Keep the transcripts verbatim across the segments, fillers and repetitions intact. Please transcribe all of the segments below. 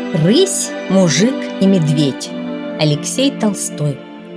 Рысь, мужик и медведь. Алексей Толстой.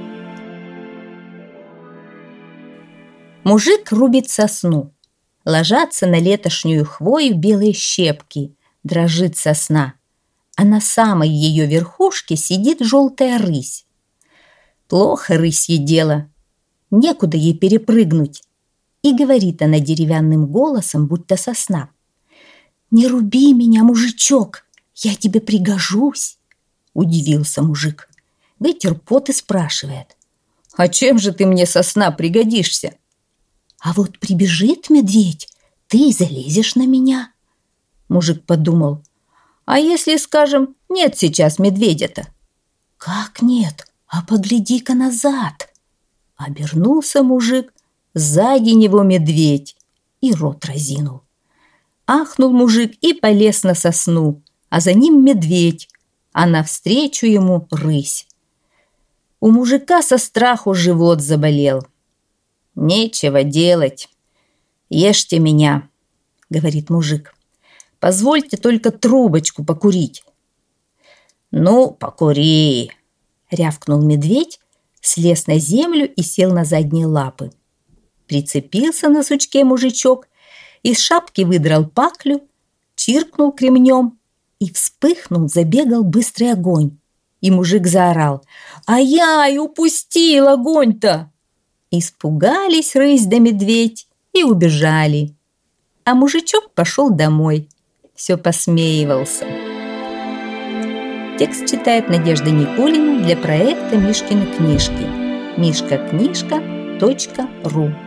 Мужик рубит сосну. Ложатся на летошнюю хвою белые щепки. Дрожит сосна, а на самой ее верхушке сидит желтая рысь. Плохо рысье дело, некуда ей перепрыгнуть. И говорит она деревянным голосом, будто сосна: «Не руби меня, мужичок, я тебе пригожусь». Удивился мужик, вытер пот и спрашивает: «А чем же ты мне, сосна, пригодишься?» «А вот прибежит медведь, ты залезешь на меня». Мужик подумал: «А если, скажем, нет сейчас медведя-то?» «Как нет? А погляди-ка назад». Обернулся мужик, сзади него медведь, и рот разинул. Ахнул мужик и полез на сосну, а за ним медведь, а навстречу ему рысь. У мужика со страху живот заболел. «Нечего делать. Ешьте меня», — говорит мужик. «Позвольте только трубочку покурить». «Ну, покури», — рявкнул медведь, слез на землю и сел на задние лапы. Прицепился на сучке мужичок, из шапки выдрал паклю, чиркнул кремнем, и вспыхнул, забегал быстрый огонь. И мужик заорал: «Ай-яй, упустил огонь-то!» Испугались рысь да медведь и убежали. А мужичок пошел домой, все посмеивался. Текст читает Надежда Никулина для проекта Мишкины книжки. мишка книжка точка ру.